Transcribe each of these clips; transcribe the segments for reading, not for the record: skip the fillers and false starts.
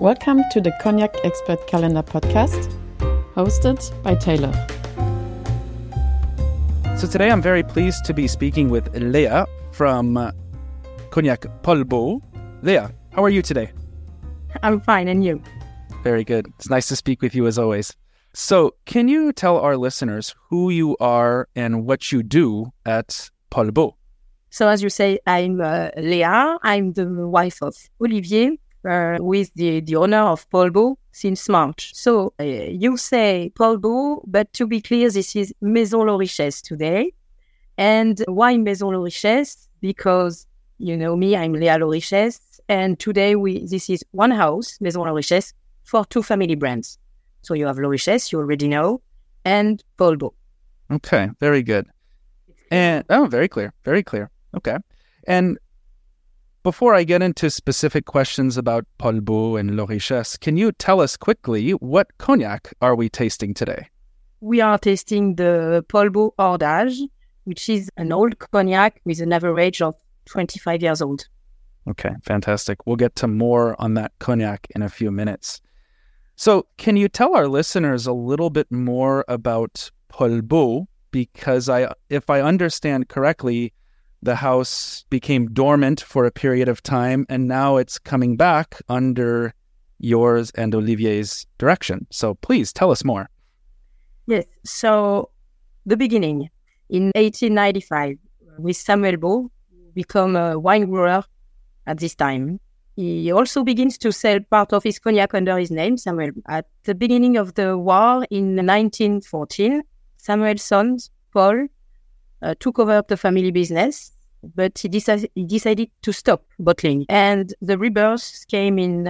Welcome to the Cognac Expert Calendar podcast, hosted by Taylor. So today I'm very pleased to be speaking with Léa from Cognac Paul Bot. Léa, how are you today? I'm fine, and you? Very good. It's nice to speak with you as always. So can you tell our listeners who you are and what you do at Paul Bot? So as you say, I'm Léa. I'm the wife of Olivier, with the owner of Paul Bot since March. So you say Paul Bot, but to be clear, this is Maison La Richesse today. And why Maison La Richesse? Because you know me, I'm Léa La Richesse, and today this is one house, Maison La Richesse, for two family brands. So you have La Richesse, you already know, and Paul Bot. Okay, very good. And very clear, very clear. Okay. And before I get into specific questions about Paul Bot and La Richesse, can you tell us quickly what cognac are we tasting today? We are tasting the Paul Bot Hors d'Âge, which is an old cognac with an average of 25 years old. Okay, fantastic. We'll get to more on that cognac in a few minutes. So can you tell our listeners a little bit more about Paul Bot? Because if I understand correctly, the house became dormant for a period of time, and now it's coming back under yours and Olivier's direction. So please tell us more. Yes. So the beginning, in 1895, with Samuel Bot, become a wine grower at this time. He also begins to sell part of his cognac under his name, Samuel. At the beginning of the war in 1914, Samuel's son, Paul, took over the family business, but he decided to stop bottling. And the rebirth came in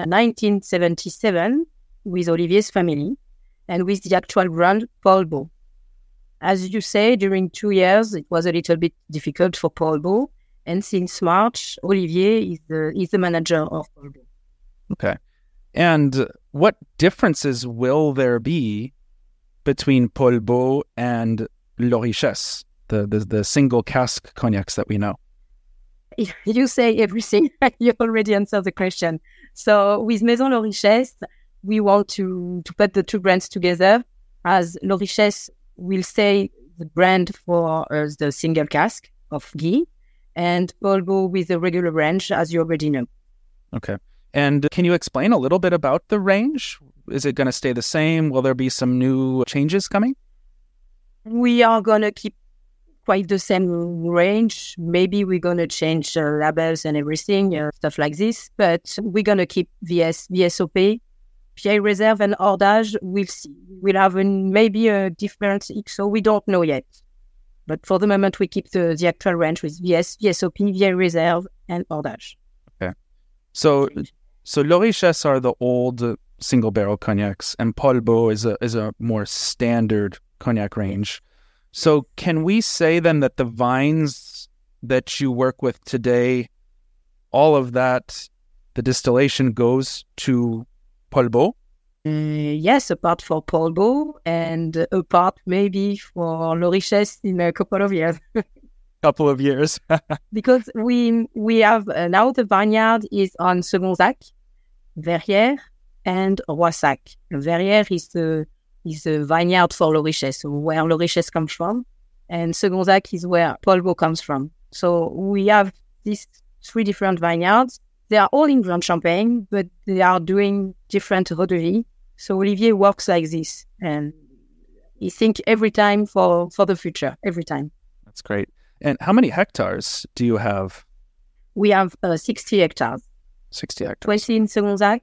1977 with Olivier's family and with the actual brand Paul Bot. As you say, during 2 years, it was a little bit difficult for Paul Bot. And since March, Olivier is the manager of Paul Bot. Okay. And what differences will there be between Paul Bot and La Richesse, the single cask cognacs that we know? You say everything. You already answered the question. So with Maison La Richesse, we want to put the two brands together, as La Richesse will stay the brand for the single cask of Guy, and Paul Bot with the regular range, as you already know. Okay. And can you explain a little bit about the range? Is it going to stay the same? Will there be some new changes coming? We are going to keep quite the same range. Maybe we're going to change labels and everything, stuff like this. But we're going to keep VSOP, Vieille Reserve, and Hors d'Âge. We'll see. We'll have maybe a different XO. We don't know yet. But for the moment, we keep the actual range with VSOP, Vieille Reserve, and Hors d'Âge. Okay. So La Richesse are the old single barrel cognacs, and Paul Bot is a more standard cognac range. So can we say then that the vines that you work with today, all of that, the distillation goes to Paul Bot? Yes, a part for Paul Bot and a part maybe for La Richesse in a couple of years. Couple of years. Because we have now the vineyard is on Segonzac, Verrières, and Roissac. Verrières is the vineyard for La Richesse, where La Richesse comes from, and Segonzac is where Paul Bot comes from. So we have these three different vineyards. They are all in Grand Champagne, but they are doing different eau de vie. So Olivier works like this, and he thinks every time for the future, every time. That's great. And how many hectares do you have? We have 60 hectares. 60 hectares. 20 in Segonzac,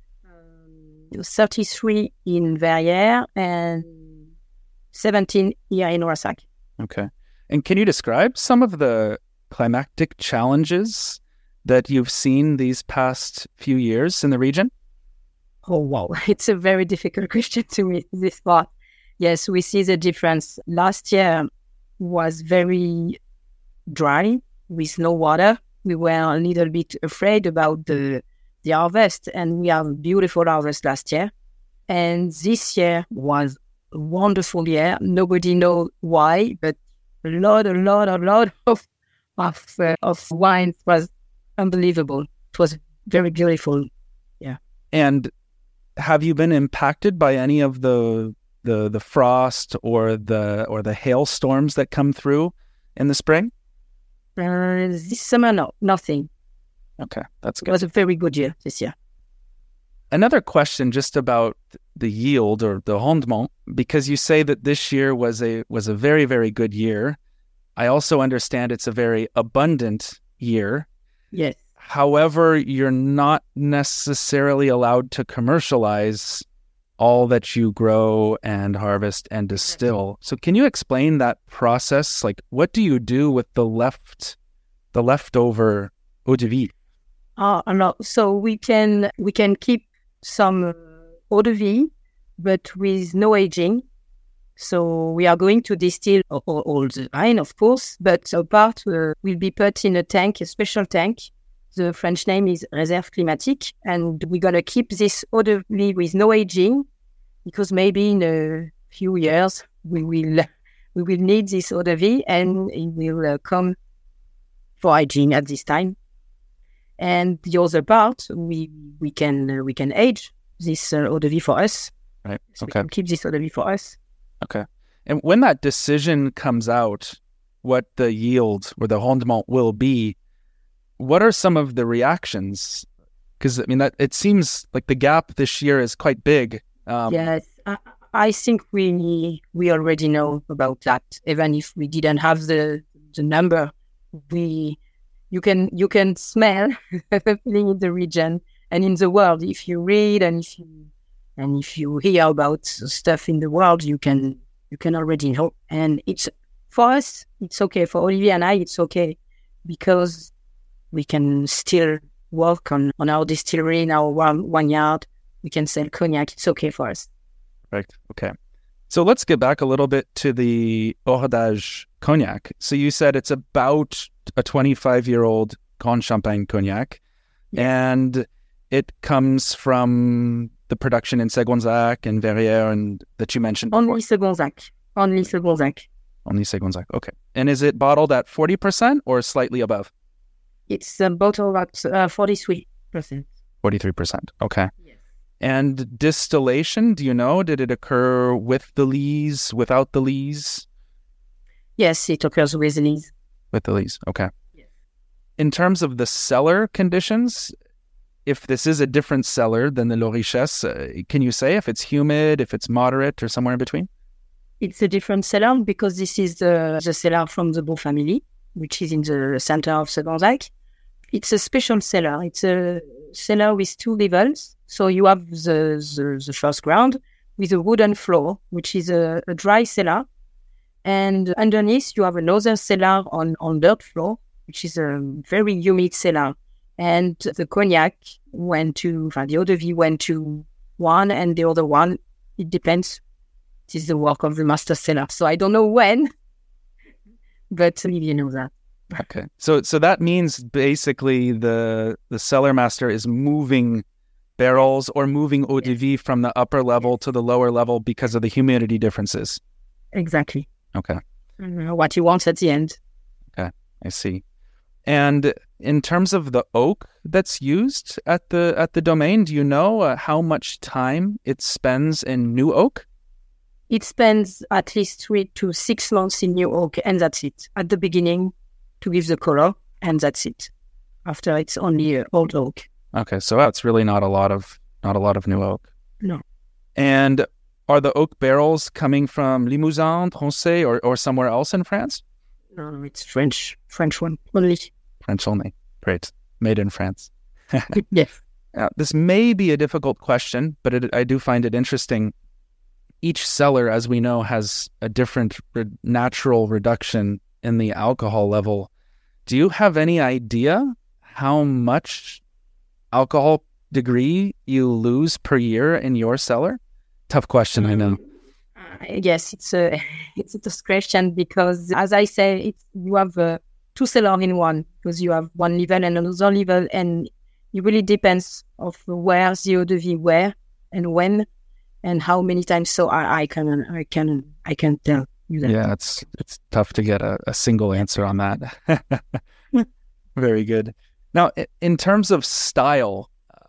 33 in Verrières, and 17 here in Roissac. Okay. And can you describe some of the climactic challenges that you've seen these past few years in the region? Oh, wow. It's a very difficult question to me, this part. Yes, we see the difference. Last year was very dry with no water. We were a little bit afraid about the harvest, and we have a beautiful harvest last year. And this year was a wonderful year. Nobody knows why, but a lot of wine. It was unbelievable. It was very beautiful. Yeah. And have you been impacted by any of the frost or the hailstorms that come through in the spring? This summer, no, nothing. Okay, that's It good. was a very good year this year. Another question just about the yield or the rendement, because you say that this year was a very, very good year. I also understand it's a very abundant year. Yes. However, you're not necessarily allowed to commercialize all that you grow and harvest and distill. So can you explain that process? Like, what do you do with the leftover eau de vie? No. So we can keep some eau de vie, but with no aging. So we are going to distill all the wine, of course, but a part will be put in a tank, a special tank. The French name is Réserve Climatique, and we're gonna keep this eau de vie with no aging, because maybe in a few years we will need this eau de vie, and it will come for aging at this time. And the other part, we can age this eau de vie for us. Right. So we Okay. can keep this eau de vie for us. Okay. And when that decision comes out, what the yield or the rendement will be, what are some of the reactions? Because, I mean, that it seems like the gap this year is quite big. Yes, I think we already know about that. Even if we didn't have the number, you can smell the feeling in the region and in the world. If you read and if you hear about stuff in the world, you can already know. And it's for us, it's okay. For Olivier and I, it's okay because we can still work on our distillery in our vineyard. We can sell cognac. It's okay for us. Right. Okay. So let's get back a little bit to the Hors cognac. So you said it's about a 25-year-old Grand Champagne cognac, and it comes from the production in Segonzac and Verrières and that you mentioned before. Only Segonzac. Only Segonzac. Okay. And is it bottled at 40% or slightly above? It's a bottle at 43%. 43%. Okay. Yes. And distillation, do you know? Did it occur with the lees, without the lees? Yes, it occurs with lees. With the lees. Okay. Yes. In terms of the cellar conditions, if this is a different cellar than the La Richesse, can you say if it's humid, if it's moderate, or somewhere in between? It's a different cellar because this is the cellar from the Beau family, which is in the center of Segonzac. It's a special cellar. It's a cellar with two levels. So you have the first ground with a wooden floor, which is a dry cellar. And underneath, you have another cellar on dirt floor, which is a very humid cellar. And the cognac the eau de vie went to one, and the other one, it depends. It is the work of the master cellar. So I don't know when, but Olivier knows that. Okay. So that means basically the cellar master is moving barrels or moving eau de vie from the upper level to the lower level because of the humidity differences. Exactly. Okay. What he wants at the end. Okay, I see. And in terms of the oak that's used at the domain, do you know how much time it spends in new oak? It spends at least 3 to 6 months in new oak, and that's it. At the beginning, to give the color, and that's it. After, it's only old oak. Okay, so that's really not a lot of new oak. No. And are the oak barrels coming from Limousin, Tronchet, or somewhere else in France? No, it's French one only. French only. Great. Made in France. Yes. Now, this may be a difficult question, but I do find it interesting. Each cellar, as we know, has a different natural reduction in the alcohol level. Do you have any idea how much alcohol degree you lose per year in your cellar? Tough question, I know. Yes, it's a tough question because, as I say, you have two cellars in one, because you have one level and another level, and it really depends of where the eau de vie were and when and how many times. So I can tell you that. Yeah, it's tough to get a single answer on that. Very good. Now, in terms of style,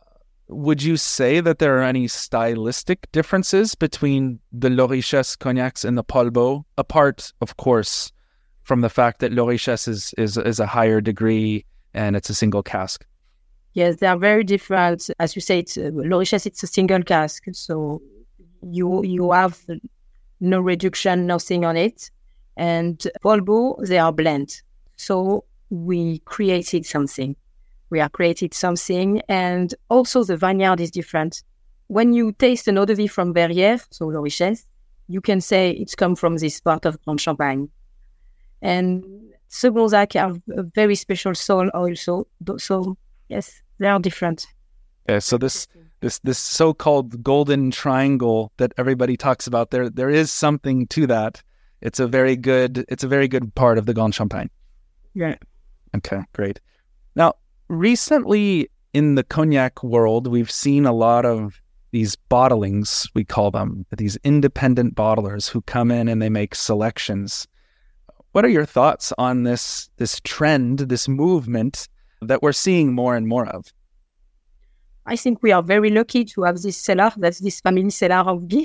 would you say that there are any stylistic differences between the La Richesse cognacs and the Paul Bot, apart, of course, from the fact that La Richesse is a higher degree and it's a single cask? Yes, they are very different. As you say, La Richesse, it's a single cask. So you have no reduction, nothing on it. And Paul Bot, they are blend. So we created something. We have created something. And also the vineyard is different. When you taste an eau de vie from Verrières, so La Richesse, you can say it's come from this part of Grand Champagne. And Segonzac have a very special soil also. So yes, they are different. Okay, so this so-called golden triangle that everybody talks about, there is something to that. It's a very good part of the Grand Champagne. Yeah. Okay, great. Now, recently in the cognac world, we've seen a lot of these bottlings, we call them, these independent bottlers who come in and they make selections. What are your thoughts on this trend, this movement that we're seeing more and more of? I think we are very lucky to have this cellar, that's this family cellar of beer.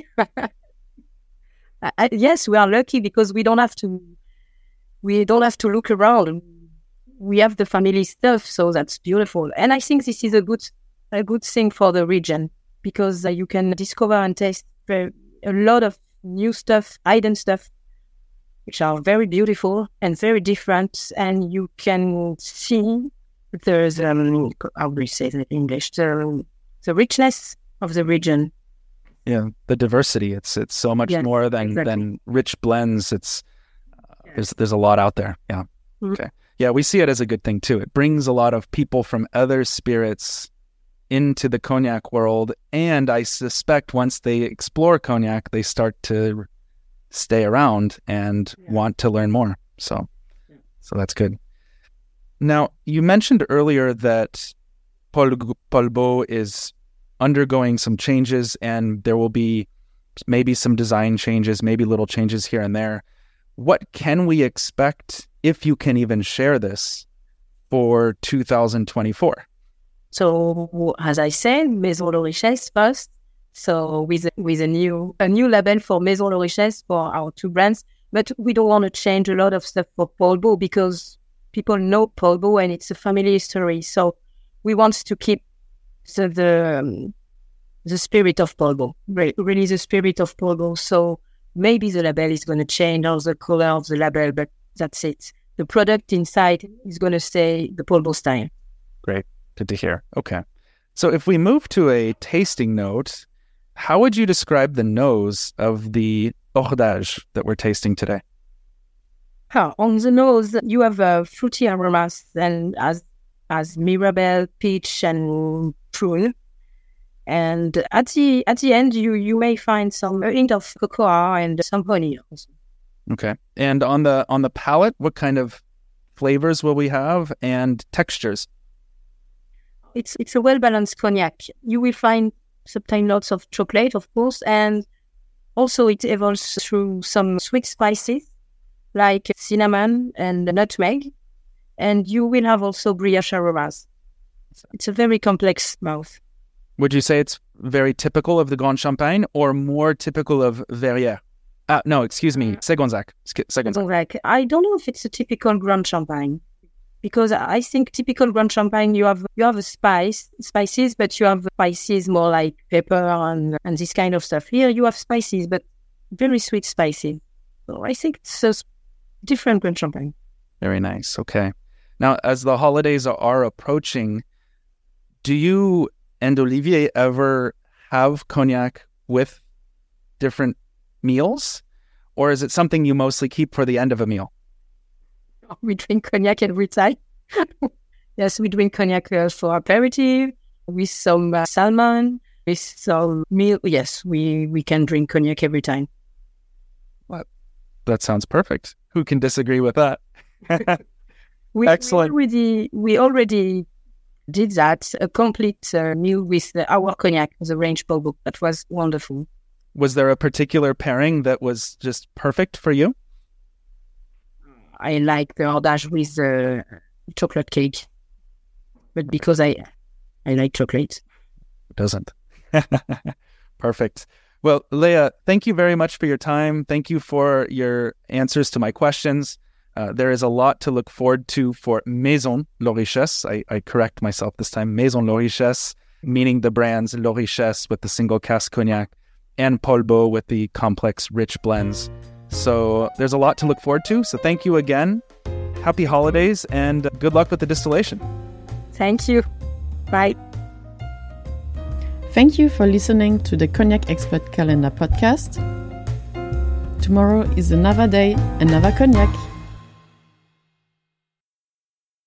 Yes, we are lucky because we don't have to look around. We have the family stuff, so that's beautiful. And I think this is a good thing for the region because you can discover and taste a lot of new stuff, hidden stuff, which are very beautiful and very different. And you can see there's, how do you say that in English? The richness of the region. Yeah, the diversity. It's so much more than rich blends. There's a lot out there. Yeah. Mm-hmm. Okay. Yeah, we see it as a good thing too. It brings a lot of people from other spirits into the cognac world, and I suspect once they explore cognac, they start to stay around and want to learn more. So that's good. Now, you mentioned earlier that Paul Bot is undergoing some changes, and there will be maybe some design changes, maybe little changes here and there. What can we expect, if you can even share this, for 2024? So, as I said, Maison La Richesse first. So with a new label for Maison La Richesse for our two brands. But we don't want to change a lot of stuff for Paul Bot because people know Paul Bot and it's a family history. So we want to keep the spirit of Paul Bot, really the spirit of Paul Bot. So maybe the label is going to change or the color of the label, but that's it. The product inside is going to stay the Paul Bot style. Great. Good to hear. Okay. So if we move to a tasting note, how would you describe the nose of the Hors that we're tasting today? On the nose, you have fruity aromas and as Mirabelle, peach, and prune. And at the end, you may find some hint of cocoa and some honey also. Okay. And on the palate, what kind of flavors will we have and textures? It's a well-balanced cognac. You will find sometimes lots of chocolate, of course, and also it evolves through some sweet spices like cinnamon and nutmeg, and you will have also brioche aromas. It's a very complex mouth. Would you say it's very typical of the Grand Champagne or more typical of Verrières? No, excuse me, Segonzac. Segonzac. I don't know if it's a typical Grand Champagne. Because I think typical Grand Champagne, you have a spices, but you have spices more like pepper and this kind of stuff. Here you have spices, but very sweet spices. So I think it's a different Grand Champagne. Very nice. Okay. Now, as the holidays are approaching, do you and Olivier ever have cognac with different meals? Or is it something you mostly keep for the end of a meal? We drink cognac every time. Yes, we drink cognac for aperitif, with some salmon, with some meal. Yes, we can drink cognac every time. Well, that sounds perfect. Who can disagree with that? Excellent. We already did that, a complete meal with our cognac, the range Paul Bot. That was wonderful. Was there a particular pairing that was just perfect for you? I like the Hors with chocolate cake, but because I like chocolate. doesn't? Perfect. Well, Leah, thank you very much for your time. Thank you for your answers to my questions. There is a lot to look forward to for Maison Laure Richesse. I correct myself this time. Maison Laure Richesse, meaning the brands Laure Richesse with the single cask cognac and Paul Bot with the complex, rich blends. So there's a lot to look forward to. So thank you again. Happy holidays and good luck with the distillation. Thank you. Bye. Thank you for listening to the Cognac Expert Calendar podcast. Tomorrow is another day, another cognac.